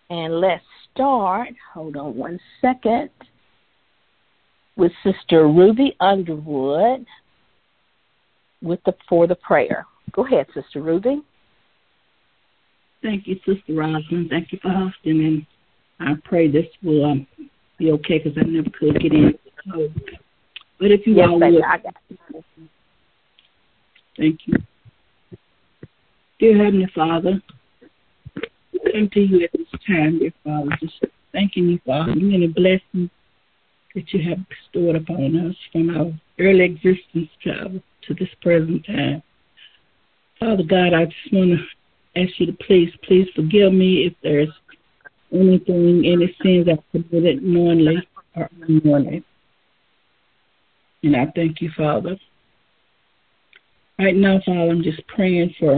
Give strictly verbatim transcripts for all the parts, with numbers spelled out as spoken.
And let's start, hold on one second, with Sister Ruby Underwood with the for the prayer. Go ahead, Sister Ruby. Thank you, Sister Rosalind. Thank you for hosting, and I pray this will um, be okay because I never could get in. So, but if you yes, all baby, would, I got you. Thank you. Dear Heavenly Father, we come to you at this time, dear Father, just thanking you for all the many blessings that you have bestowed upon us from our early existence to, to this present time. Father God, I just want to ask you to please, please forgive me if there's anything, any sins I've committed knowingly or unknowingly. And I thank you, Father. Right now, Father, I'm just praying for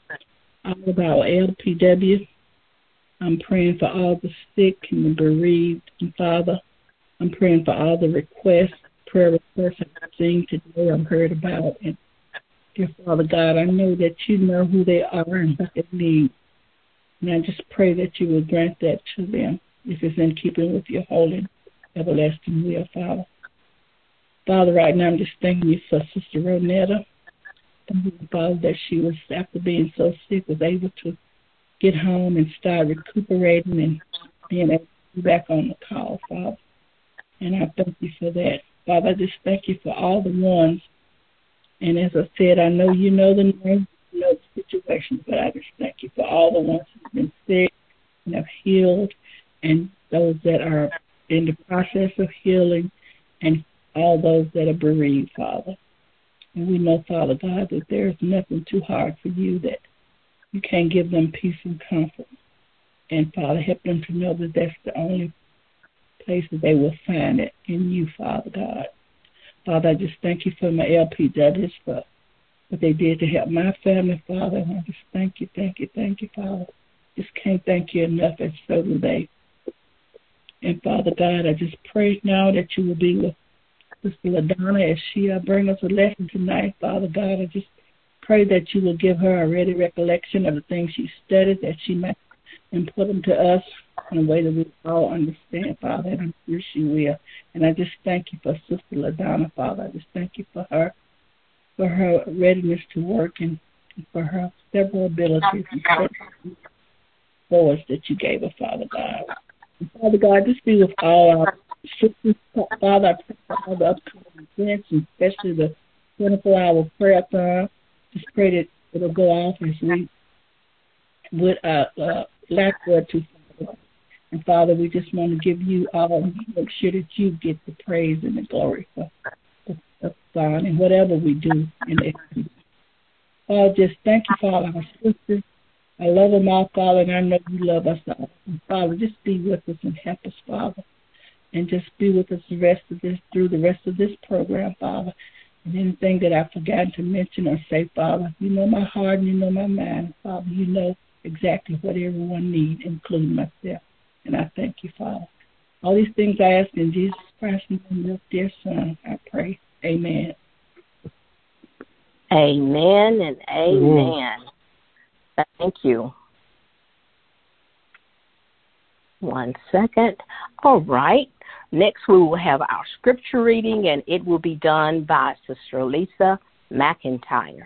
all of our L P W. I'm praying for all the sick and the bereaved. And, Father, I'm praying for all the requests, prayer requests I've seen today, I've heard about. And, dear Father God, I know that you know who they are and what they need. And I just pray that you will grant that to them if it's in keeping with your holy, everlasting will, Father. Father, right now I'm just thanking you for Sister Ronetta. Thank you, Father, that she was, after being so sick, was able to get home and start recuperating and being able to be back on the call, Father. And I thank you for that. Father, I just thank you for all the ones. And as I said, I know you know the names, you know the situations, but I just thank you for all the ones who have been sick and have healed, and those that are in the process of healing, and all those that are bereaved, Father. And we know, Father God, that there is nothing too hard for you, that you can't give them peace and comfort. And, Father, help them to know that that's the only place that they will find it in you, Father God. Father, I just thank you for my L P Ws, for what they did to help my family, Father. And I just thank you, thank you, thank you, Father. Just can't thank you enough, and so do they. And, Father God, I just pray now that you will be with Sister LaDonna as she uh, brings us a lesson tonight, Father God. I just pray that you will give her a ready recollection of the things she studied, that she might impart them to us in a way that we all understand, Father, and I'm sure she will. And I just thank you for Sister LaDonna, Father. I just thank you for her, for her readiness to work, and for her several abilities and force that you gave her, Father God. And Father God, just be with all our sisters, Father. I pray for all the upcoming events, and especially the twenty-four hour prayer-thon. Just pray that it'll go off as we would uh, uh, lack word to, Father. And Father, we just want to give you all, make sure that you get the praise and the glory for the God and whatever we do in the Father, just thank you, Father, our sisters. I love them all, Father, and I know you love us all. And Father, just be with us and help us, Father. And just be with us the rest of this, through the rest of this program, Father. And anything that I've forgotten to mention or say, Father, you know my heart and you know my mind. Father, you know exactly what everyone needs, including myself. And I thank you, Father. All these things I ask in Jesus Christ's name, your dear Son, I pray. Amen. Amen and amen. Mm. Thank you. One second. All right. Next, we will have our scripture reading, and it will be done by Sister Lisa McIntyre.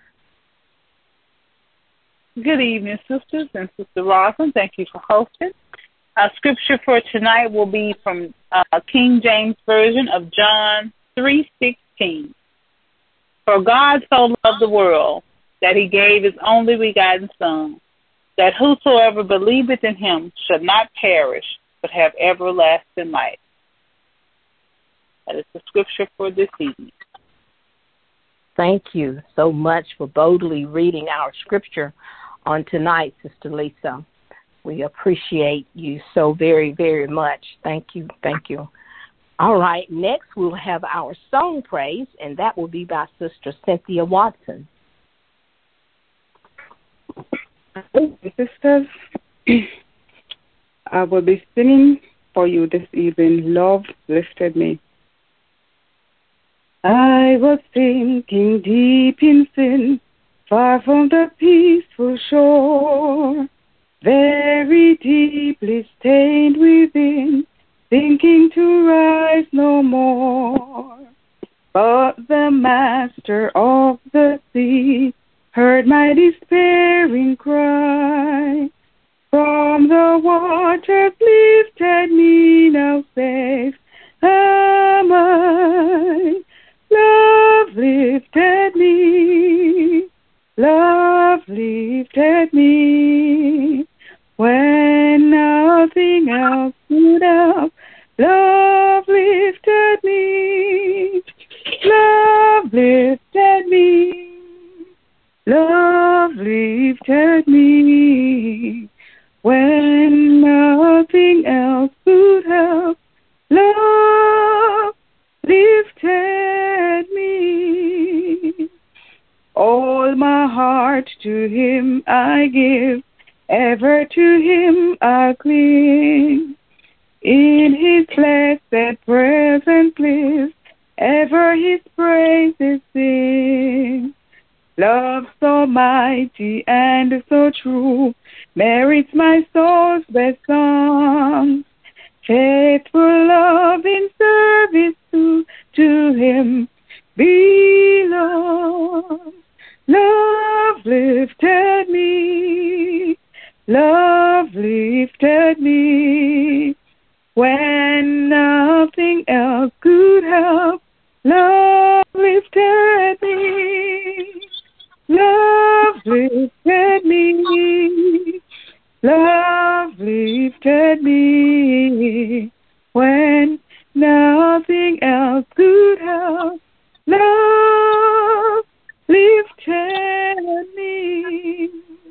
Good evening, sisters and Sister Roslyn. Thank you for hosting. Our scripture for tonight will be from uh, King James Version of John three sixteen. For God so loved the world that he gave his only begotten Son, that whosoever believeth in him should not perish, but have everlasting life. That is the scripture for this evening. Thank you so much for boldly reading our scripture on tonight, Sister Lisa. We appreciate you so very, very much. Thank you. Thank you. All right. Next, we'll have our song praise, and that will be by Sister Cynthia Watson. Sisters, I will be singing for you this evening, Love Lifted Me. I was sinking deep in sin, far from the peaceful shore, very deeply stayed despairing cry. From the waters lifted me, now safe am I. Love lifted me, love lifted me. When nothing else could help, love lifted me, love lifted me, love lifted me. When nothing else could help, love lifted me. All my heart to Him I give, ever to Him I cling. In His blessed presence live, ever His praises sing. Love so mighty and so true merits my soul's best song. Faithful love in service to, to Him belongs. Love lifted me, love lifted me. When nothing else could help, love lifted me, love lifted me, love lifted me. When nothing else could help, love lifted me.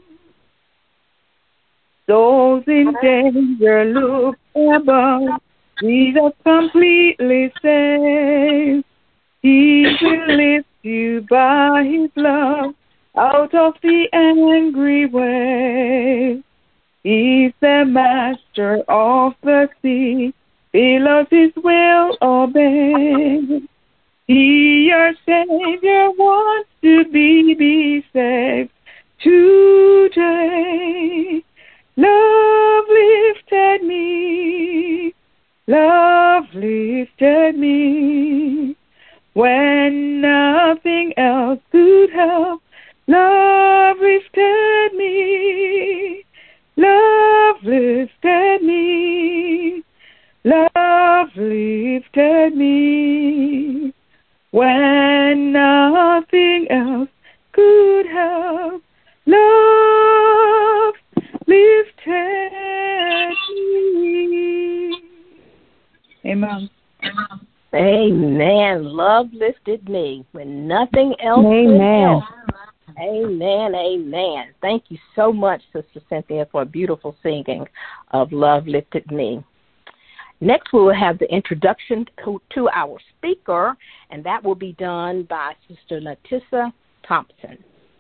Those in danger look above, Jesus completely saves. He will lift you by His love out of the angry wave. He's the master of the sea, billows His will obey. He, your Savior, wants to be, be saved today. Love lifted me, love lifted me. When nothing else could help, love lifted me, love lifted me, love lifted me. When nothing else could help, love lifted me. Amen. Amen. Love lifted me when nothing else Amen. could help. Amen. Amen. Thank you so much, Sister Cynthia, for a beautiful singing of Love Lifted Me. Next, we will have the introduction to, to our speaker, and that will be done by Sister Latissa Thompson.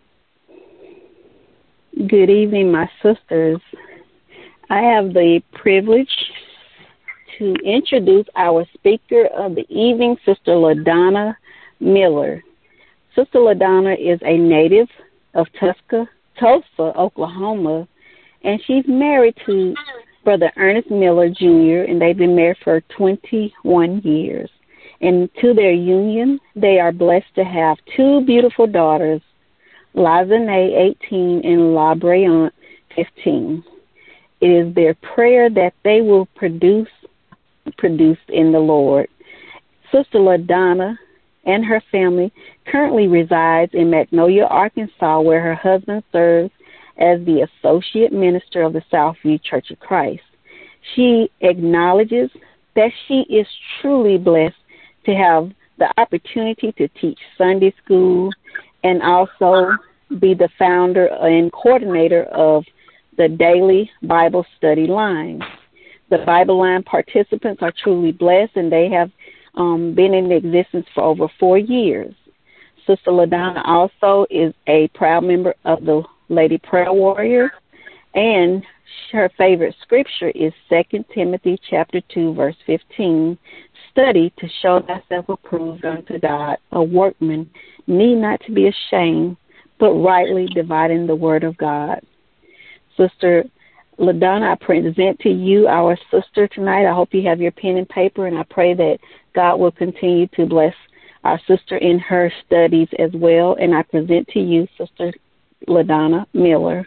Good evening, my sisters. I have the privilege to introduce our speaker of the evening, Sister LaDonna Miller. Sister LaDonna is a native of Tuska, Tulsa, Oklahoma, and she's married to Brother Ernest Miller, Junior, and they've been married for twenty-one years. And to their union, they are blessed to have two beautiful daughters, Lazanae, eighteen, and La Breant, fifteen. It is their prayer that they will produce produced in the Lord. Sister LaDonna and her family currently resides in Magnolia, Arkansas, where her husband serves as the associate minister of the Southview Church of Christ. She acknowledges that she is truly blessed to have the opportunity to teach Sunday school and also be the founder and coordinator of the daily Bible study line. The Bible line participants are truly blessed, and they have um, been in existence for over four years. Sister LaDonna also is a proud member of the Lady Prayer Warriors, and her favorite scripture is Second Timothy chapter two, verse fifteen. Study to show thyself approved unto God, a workman need not to be ashamed, but rightly dividing the word of God. Sister LaDonna, I present to you our sister tonight. I hope you have your pen and paper, and I pray that God will continue to bless our sister in her studies as well. And I present to you Sister LaDonna Miller.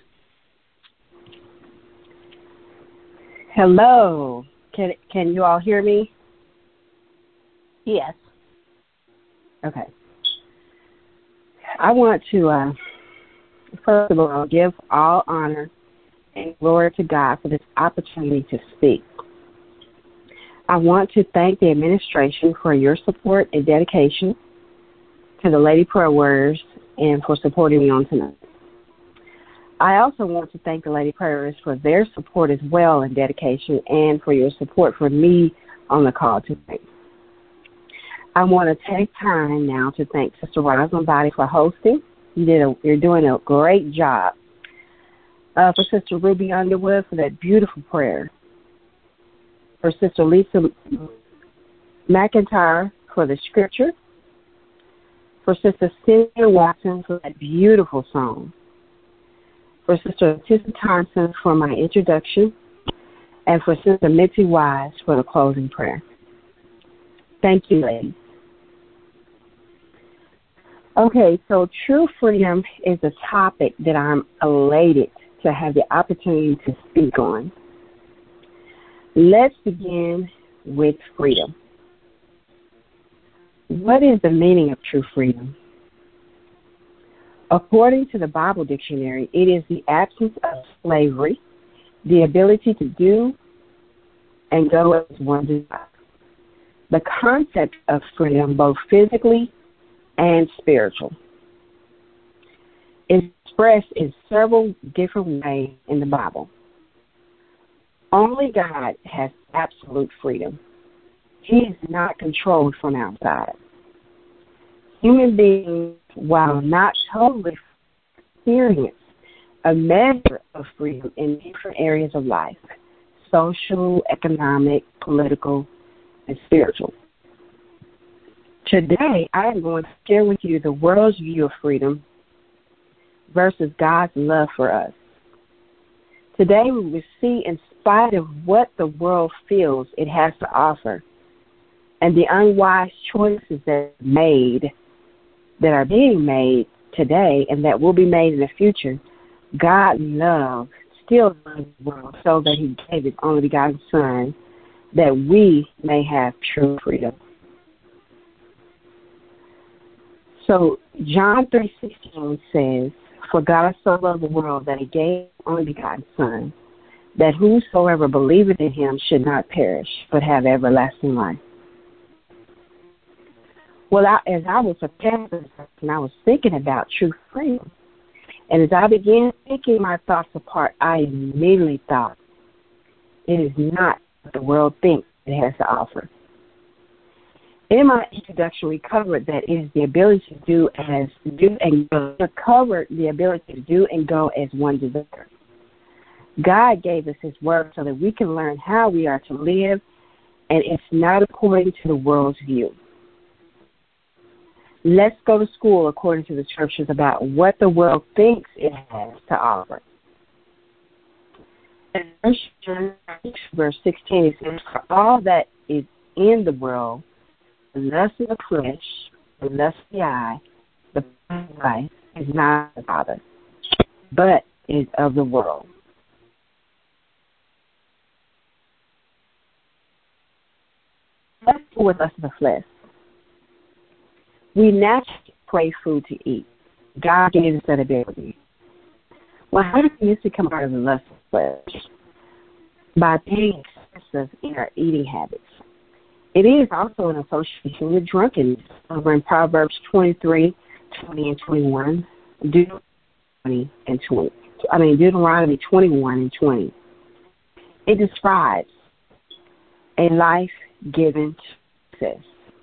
Hello. Can can you all hear me? Yes. Okay. I want to, uh, first of all, give all honor and glory to God for this opportunity to speak. I want to thank the administration for your support and dedication to the Lady Prayer Warriors and for supporting me on tonight. I also want to thank the Lady Prayers for their support as well and dedication, and for your support for me on the call tonight. I want to take time now to thank Sister Rosalind Body for hosting. You did a, you're doing a great job. Uh, for Sister Ruby Underwood for that beautiful prayer. For Sister Lisa McIntyre for the scripture. For Sister Cynthia Watson for that beautiful song. For Sister Tissa Thompson for my introduction. And for Sister Mitzi Wise for the closing prayer. Thank you, ladies. Okay, so true freedom is a topic that I'm elated to have the opportunity to speak on. Let's begin with freedom. What is the meaning of true freedom? According to the Bible Dictionary, it is the absence of slavery, the ability to do and go as one desires. The concept of freedom, both physically and spiritual, is expressed in several different ways in the Bible. Only God has absolute freedom. He is not controlled from outside. Human beings, while not totally experience a measure of freedom in different areas of life, social, economic, political, and spiritual. Today, I am going to share with you the world's view of freedom versus God's love for us. Today, we will see, in spite of what the world feels it has to offer and the unwise choices that are made, that are being made today and that will be made in the future, God loved, still loves the world so that he gave his only begotten Son that we may have true freedom. So John three sixteen says, "For God so loved the world that he gave his only begotten Son, that whosoever believeth in him should not perish, but have everlasting life." Well, I, as I was preparing for this, and I was thinking about true freedom, and as I began thinking my thoughts apart, I immediately thought, it is not what the world thinks it has to offer. In my introduction, we covered that it is the ability to do as do and go. We covered the ability to do and go as one desires. God gave us his word so that we can learn how we are to live, and it's not according to the world's view. Let's go to school according to the scriptures about what the world thinks it has to offer. In verse sixteen, it says, "For all that is in the world, the lust of the flesh, the lust of the eye, the pride of life, is not of the Father, but is of the world." Let's go with lust of the flesh. We naturally crave food to eat. God gave us that ability. Well, how does this become part of the lust of the flesh? By being excessive in our eating habits. It is also an association with drunkenness. Over in Proverbs twenty-three, twenty and twenty-one, Deuteronomy twenty and twenty. I mean Deuteronomy twenty-one and twenty. It describes a life given to success.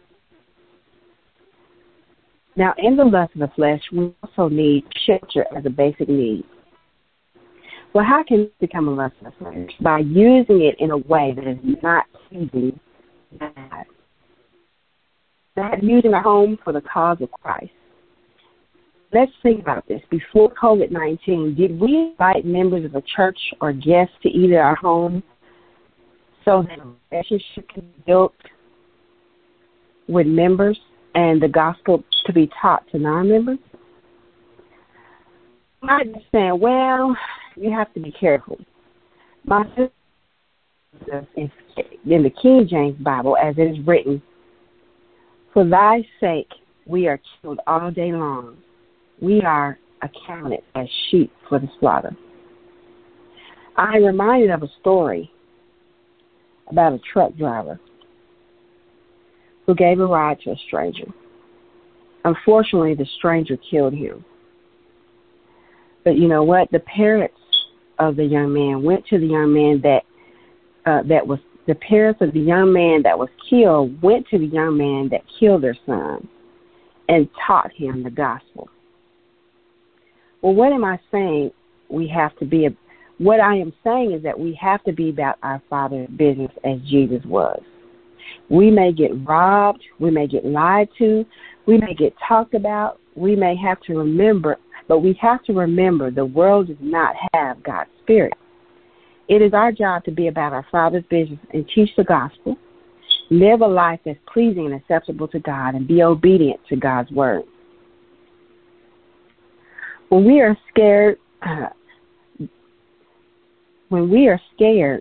Now, in the lust of the flesh, we also need shelter as a basic need. Well, how can it become a lust of the flesh? By using it in a way that is not pleasing to God. Not using our home for the cause of Christ. Let's think about this. Before COVID nineteen, did we invite members of the church or guests to eat at our home so that a relationship can be built with members and the gospel to be taught to non-members? might be saying, well, you have to be careful. My sister, in the King James Bible, as it is written, for thy sake we are killed all day long. We are accounted as sheep for the slaughter. I am reminded of a story about a truck driver who gave a ride to a stranger. Unfortunately, the stranger killed him. But you know what? The parents of the young man went to the young man that uh, that was the parents of the young man that was killed went to the young man that killed their son and taught him the gospel. Well, what am I saying? We have to be. A, what I am saying is that we have to be about our Father's business as Jesus was. We may get robbed. We may get lied to. We may get talked about. We may have to remember, but we have to remember the world does not have God's Spirit. It is our job to be about our Father's business and teach the gospel, live a life that's pleasing and acceptable to God, and be obedient to God's word. When we are scared, uh, when we are scared,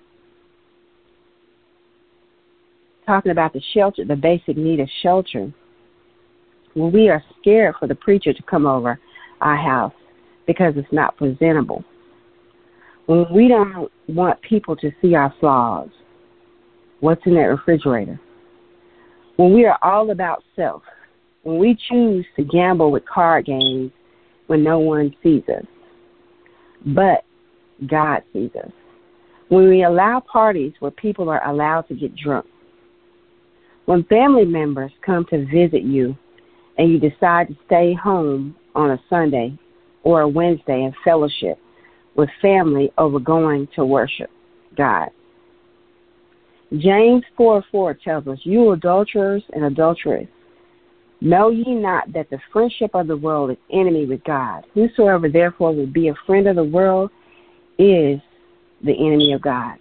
talking about the shelter, the basic need of shelter, when we are scared for the preacher to come over our house because it's not presentable, when we don't want people to see our flaws, what's in that refrigerator, when we are all about self, when we choose to gamble with card games when no one sees us, but God sees us, when we allow parties where people are allowed to get drunk, when family members come to visit you and you decide to stay home on a Sunday or a Wednesday and fellowship with family over going to worship God. James four four tells us, you adulterers and adulteresses, know ye not that the friendship of the world is enemy with God? Whosoever therefore would be a friend of the world is the enemy of God.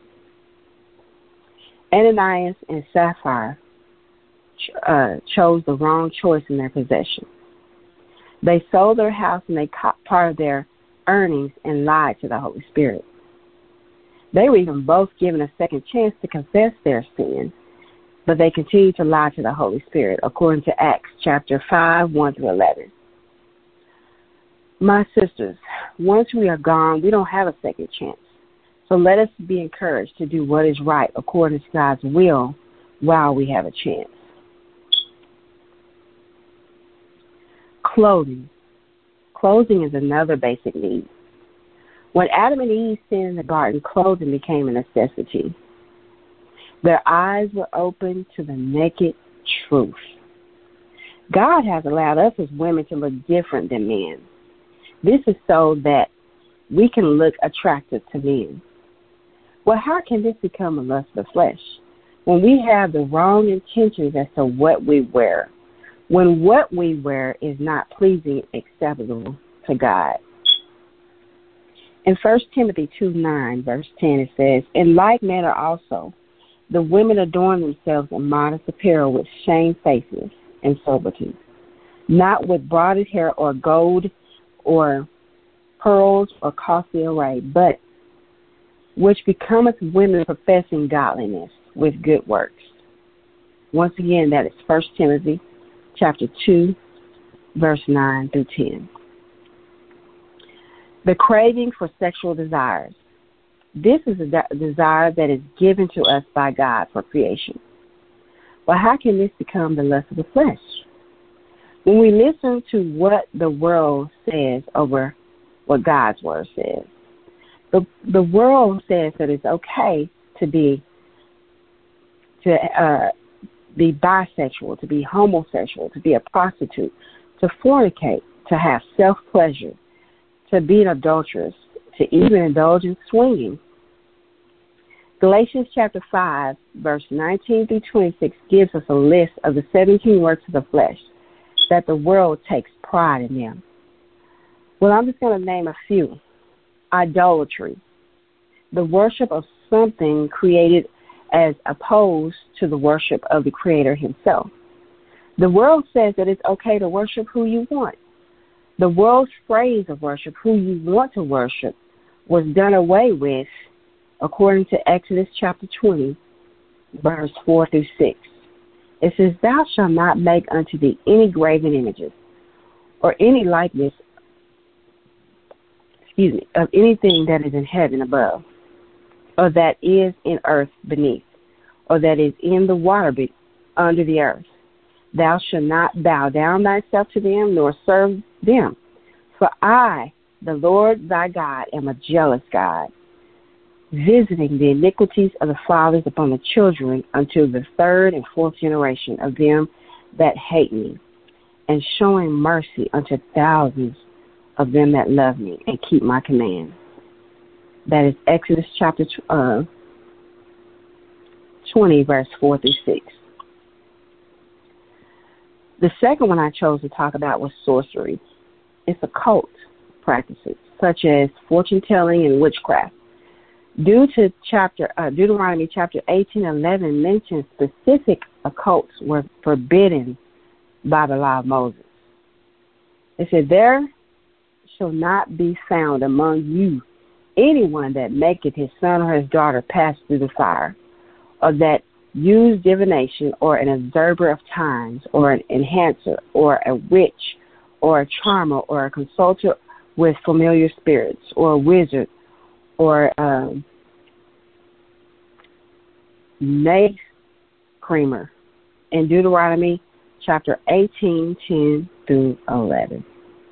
Ananias and Sapphira uh, chose the wrong choice in their possession. They sold their house and they caught part of their earnings and lied to the Holy Spirit. They were even both given a second chance to confess their sin, but they continued to lie to the Holy Spirit, according to Acts chapter five, one through eleven. My sisters, once we are gone, we don't have a second chance. So let us be encouraged to do what is right according to God's will while we have a chance. Clothing. Clothing is another basic need. When Adam and Eve sinned in the garden, clothing became a necessity. Their eyes were open to the naked truth. God has allowed us as women to look different than men. This is so that we can look attractive to men. Well, how can this become a lust of the flesh? When we have the wrong intentions as to what we wear. When what we wear is not pleasing, acceptable to God. In First Timothy two nine, verse ten, it says, in like manner also, the women adorn themselves in modest apparel with shamefacedness and sobriety, not with braided hair or gold or pearls or costly array, but which becometh women professing godliness with good works. Once again, that is First Timothy chapter two, verse nine through ten. The craving for sexual desires. This is a de- desire that is given to us by God for creation. But how can this become the lust of the flesh? When we listen to what the world says over what God's word says, the the world says that it's okay to be to uh, be bisexual, to be homosexual, to be a prostitute, to fornicate, to have self-pleasure, to be an adulteress, to even indulge in swinging. Galatians chapter five, verse nineteen through twenty-six gives us a list of the seventeen works of the flesh that the world takes pride in them. Well, I'm just going to name a few. Idolatry, the worship of something created as opposed to the worship of the Creator himself. The world says that it's okay to worship who you want, The world's phrase of worship, who you want to worship, was done away with according to Exodus chapter twenty, verse four through six. It says, thou shalt not make unto thee any graven images or any likeness, excuse me, of anything that is in heaven above, or that is in earth beneath, or that is in the water be- under the earth. Thou shalt not bow down thyself to them, nor serve them. For I, the Lord thy God, am a jealous God, visiting the iniquities of the fathers upon the children until the third and fourth generation of them that hate me, and showing mercy unto thousands of them that love me and keep my commands. That is Exodus chapter uh, twenty, verse four through six. The second one I chose to talk about was sorcery. It's occult practices, such as fortune-telling and witchcraft. Due to chapter uh, Deuteronomy chapter eighteen eleven mentions specific occults were forbidden by the law of Moses. It said, there shall not be found among you anyone that maketh his son or his daughter pass through the fire, or that use divination, or an observer of times, or an enhancer, or a witch, or a charmer, or a consulter with familiar spirits, or a wizard, or um, Nath creamer, in Deuteronomy chapter eighteen, ten through eleven.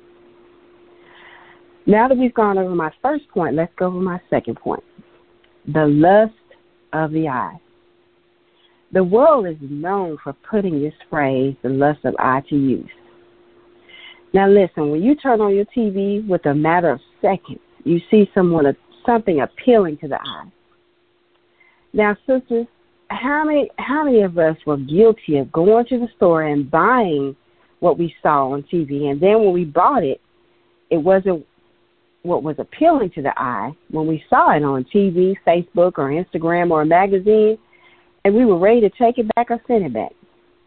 Now that we've gone over my first point, let's go over my second point. The lust of the eye. The world is known for putting this phrase, the lust of eye, to use. Now listen, when you turn on your T V, with a matter of seconds, you see someone something appealing to the eye. Now, sisters, how many how many of us were guilty of going to the store and buying what we saw on T V, and then when we bought it, it wasn't what was appealing to the eye when we saw it on T V, Facebook, or Instagram, or a magazine, and we were ready to take it back or send it back?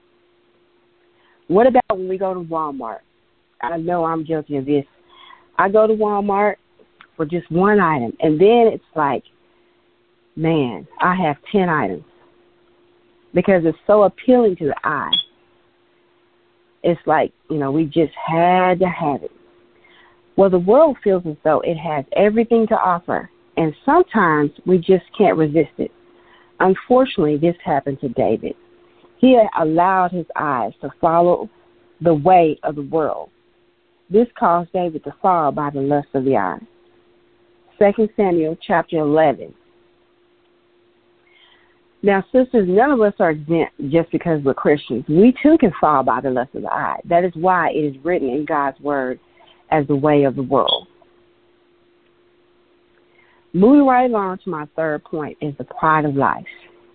What about when we go to Walmart? I know I'm guilty of this. I go to Walmart for just one item, and then it's like, man, I have ten items because it's so appealing to the eye. It's like, you know, we just had to have it. Well, the world feels as though it has everything to offer, and sometimes we just can't resist it. Unfortunately, this happened to David. He allowed his eyes to follow the way of the world. This caused David to fall by the lust of the eye. Second Samuel chapter eleven. Now, sisters, none of us are exempt just because we're Christians. We too can fall by the lust of the eye. That is why it is written in God's word as the way of the world. Moving right along to my third point is the pride of life.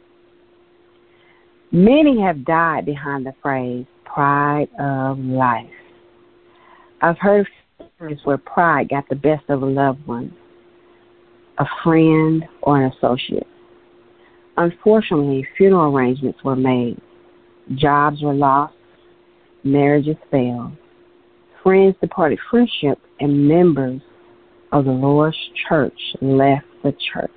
Many have died behind the phrase pride of life. I've heard of stories where pride got the best of a loved one, a friend, or an associate. Unfortunately, funeral arrangements were made. Jobs were lost. Marriages failed. Friends departed friendship, and members of the Lord's church left the church.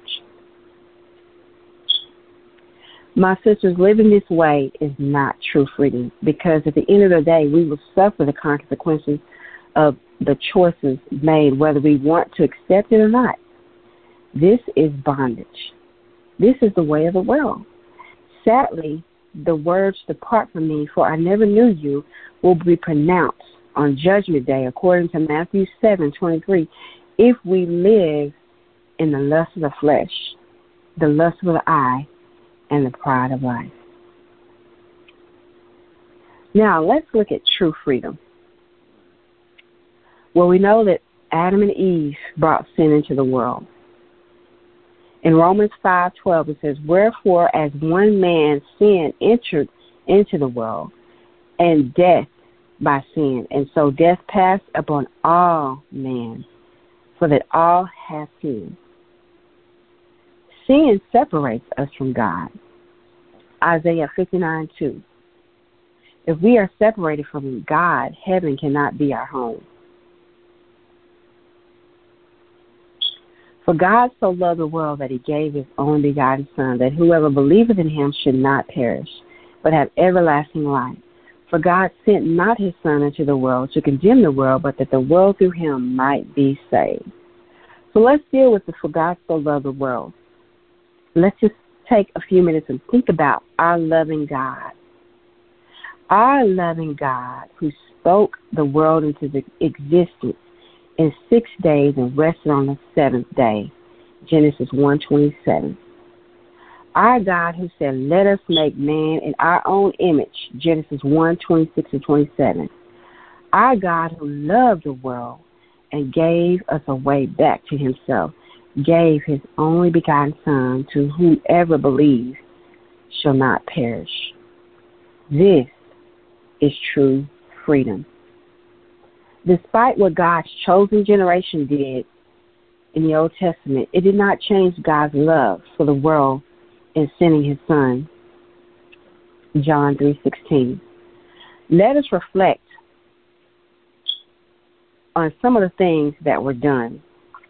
My sisters, living this way is not true freedom, because at the end of the day, we will suffer the consequences of the choices made, whether we want to accept it or not. This is bondage. This is the way of the world. Sadly, the words, depart from me, for I never knew you, will be pronounced on Judgment Day, according to Matthew seven twenty-three, if we live in the lust of the flesh, the lust of the eye, and the pride of life. Now, let's look at true freedom. Well, we know that Adam and Eve brought sin into the world. In Romans five twelve, it says, wherefore, as one man sin entered into the world, and death by sin, and so death passed upon all men, for that all have sinned. Sin separates us from God. Isaiah fifty-nine two. If we are separated from God, heaven cannot be our home. For God so loved the world that he gave his only begotten Son, that whoever believeth in him should not perish, but have everlasting life. For God sent not his Son into the world to condemn the world, but that the world through him might be saved. So let's deal with the for God so loved the world. Let's just take a few minutes and think about our loving God. Our loving God who spoke the world into the existence in six days and rested on the seventh day, Genesis one twenty-seven. Our God who said, let us make man in our own image, Genesis one twenty-six and twenty-seven. Our God who loved the world and gave us a way back to himself, gave his only begotten Son, to whoever believes shall not perish. This is true freedom. Despite what God's chosen generation did in the Old Testament, it did not change God's love for the world in sending his Son, John three sixteen. Let us reflect on some of the things that were done.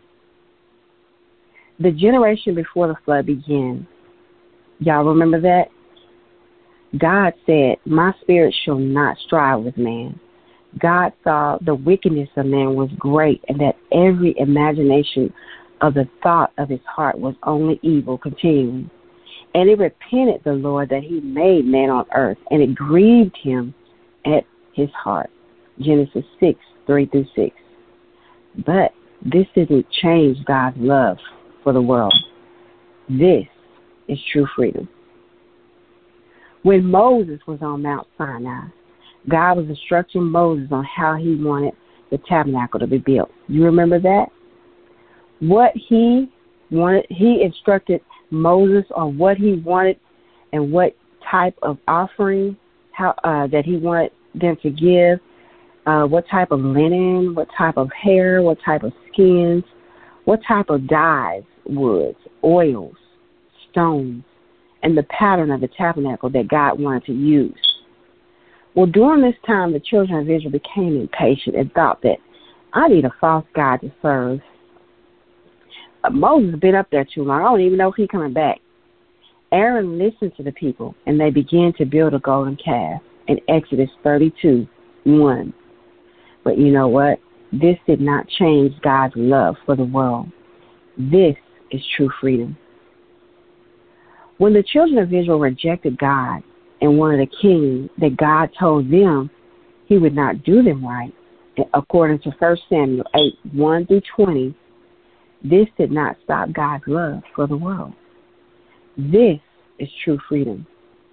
The generation before the flood began, y'all remember that? God said, my spirit shall not strive with man. God saw the wickedness of man was great, and that every imagination of the thought of his heart was only evil continuing. And it repented the Lord that he made man on earth, and it grieved him at his heart. Genesis six, three through six. But this didn't change God's love for the world. This is true freedom. When Moses was on Mount Sinai, God was instructing Moses on how he wanted the tabernacle to be built. You remember that? What he wanted, he instructed Moses on what he wanted and what type of offering how uh, that he wanted them to give, uh, what type of linen, what type of hair, what type of skins, what type of dyes, woods, oils, stones, and the pattern of the tabernacle that God wanted to use. Well, during this time, the children of Israel became impatient and thought that I need a false God to serve. Uh, Moses has been up there too long. I don't even know if he's coming back. Aaron listened to the people, and they began to build a golden calf in Exodus thirty-two, one. But you know what? This did not change God's love for the world. This is true freedom. When the children of Israel rejected God and wanted a king that God told them he would not do them right, according to First Samuel eight, one through twenty, this did not stop God's love for the world. This is true freedom.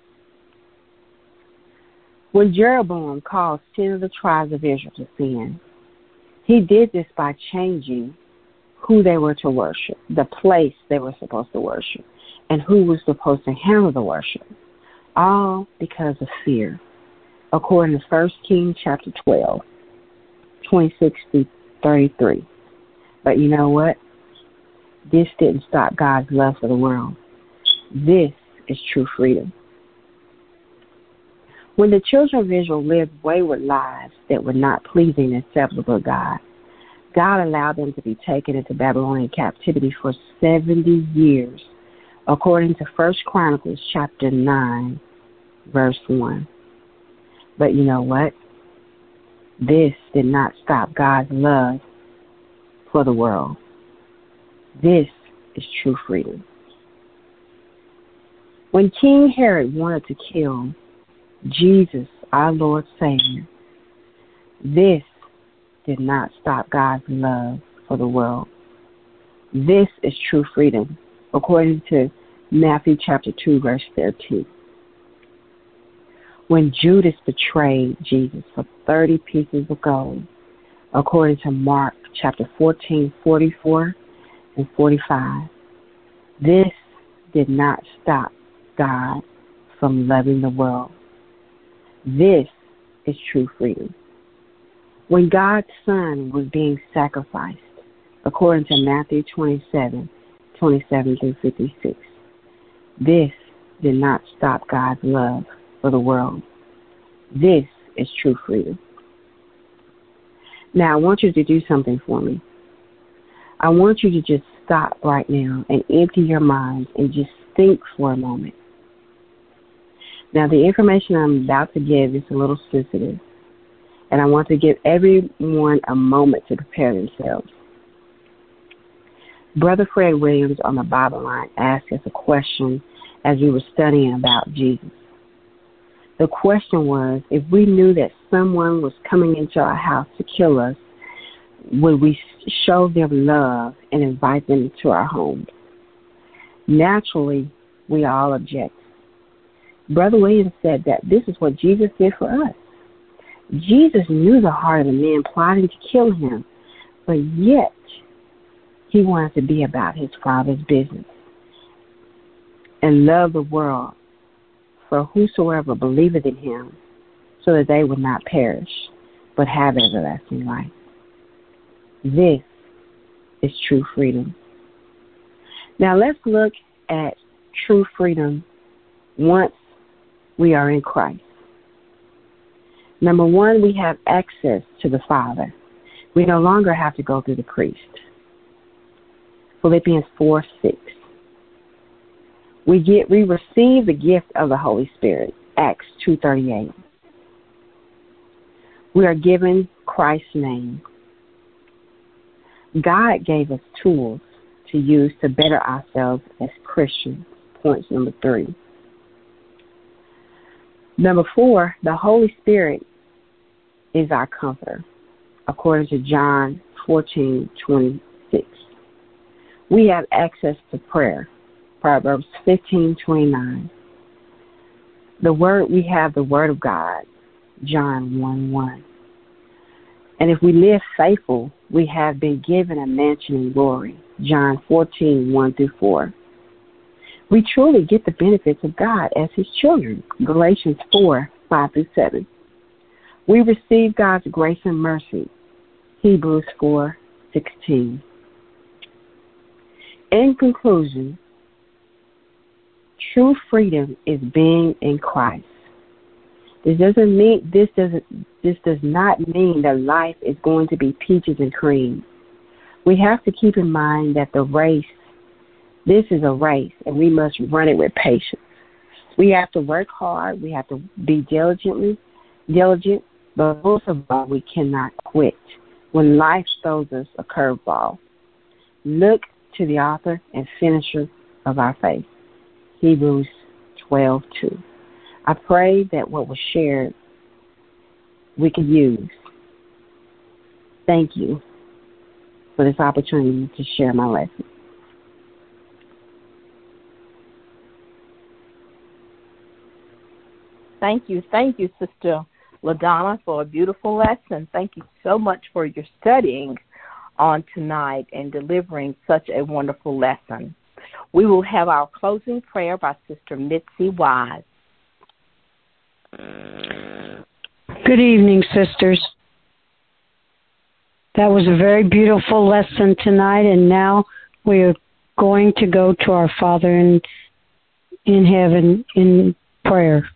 When Jeroboam caused ten of the tribes of Israel to sin, he did this by changing who they were to worship, the place they were supposed to worship, and who was supposed to handle the worship, all because of fear, according to First Kings chapter twelve, twenty-six through thirty-three. But you know what? This didn't stop God's love for the world. This is true freedom. When the children of Israel lived wayward lives that were not pleasing and acceptable to God, God allowed them to be taken into Babylonian captivity for seventy years, according to First Chronicles chapter nine, verse one. But you know what? This did not stop God's love for the world. This is true freedom. When King Herod wanted to kill Jesus, our Lord Savior, this did not stop God's love for the world. This is true freedom, according to Matthew chapter two, verse thirteen. When Judas betrayed Jesus for thirty pieces of gold, according to Mark chapter fourteen, forty-four and forty-five, this did not stop God from loving the world. This is true freedom. When God's Son was being sacrificed, according to Matthew twenty-seven, twenty-seven through fifty-six, this did not stop God's love for the world. This is true freedom. Now, I want you to do something for me. I want you to just stop right now and empty your mind and just think for a moment. Now, the information I'm about to give is a little sensitive, and I want to give everyone a moment to prepare themselves. Brother Fred Williams on the Bible Line asked us a question as we were studying about Jesus. The question was, if we knew that someone was coming into our house to kill us, would we show them love and invite them into our home? Naturally, we all object. Brother Williams said that this is what Jesus did for us. Jesus knew the heart of the man plotting to kill him, but yet he wanted to be about his Father's business and love the world for whosoever believeth in him, so that they would not perish, but have everlasting life. This is true freedom. Now let's look at true freedom once we are in Christ. Number one, we have access to the Father. We no longer have to go through the priest. Philippians four six. We get we receive the gift of the Holy Spirit. Acts two thirty-eight. We are given Christ's name. God gave us tools to use to better ourselves as Christians. Point number three. Number four, the Holy Spirit is our comforter, according to John fourteen twenty-six. We have access to prayer, Proverbs fifteen twenty-nine. The word, we have the Word of God, John one one. And if we live faithful, we have been given a mansion in glory, John fourteen one through four. We truly get the benefits of God as His children, Galatians four five through seven. We receive God's grace and mercy, Hebrews four sixteen. In conclusion, true freedom is being in Christ. This doesn't mean this doesn't this does not mean that life is going to be peaches and cream. We have to keep in mind that the race, this is a race, and we must run it with patience. We have to work hard. We have to be diligently diligent, but most of all, we cannot quit when life throws us a curveball. Look to the author and finisher of our faith, Hebrews twelve two. I pray that what was shared we can use. Thank you for this opportunity to share my lesson. Thank you. Thank you, Sister LaDonna, for a beautiful lesson. Thank you so much for your studying on tonight and delivering such a wonderful lesson. We will have our closing prayer by Sister Mitzi Wise. Good evening, sisters. That was a very beautiful lesson tonight, and now we are going to go to our Father in, in heaven in prayer.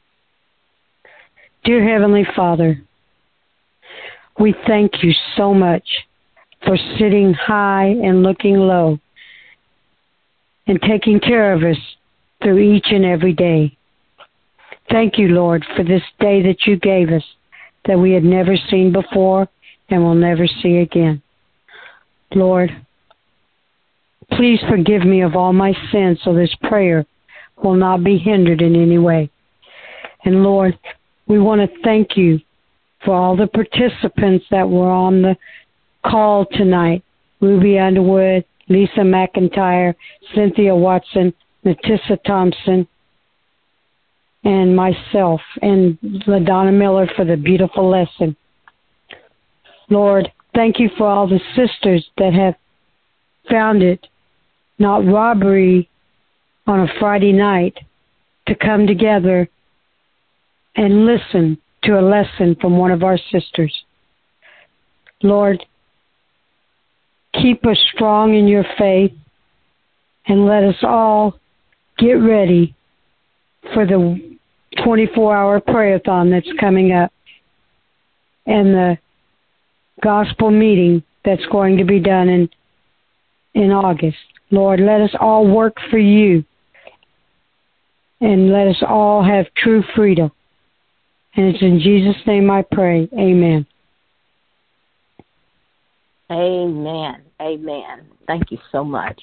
Dear Heavenly Father, we thank you so much for sitting high and looking low and taking care of us through each and every day. Thank you, Lord, for this day that you gave us that we had never seen before and will never see again. Lord, please forgive me of all my sins so this prayer will not be hindered in any way. And Lord, we want to thank you for all the participants that were on the call tonight. Ruby Underwood, Lisa McIntyre, Cynthia Watson, Natissa Thompson, and myself, and LaDonna Miller for the beautiful lesson. Lord, thank you for all the sisters that have found it not robbery on a Friday night to come together and listen to a lesson from one of our sisters. Lord, keep us strong in your faith and let us all get ready for the twenty-four hour prayer-a-thon that's coming up and the gospel meeting that's going to be done in in August. Lord, let us all work for you, and let us all have true freedom. And it's in Jesus' name I pray. Amen. Amen. Amen. Thank you so much.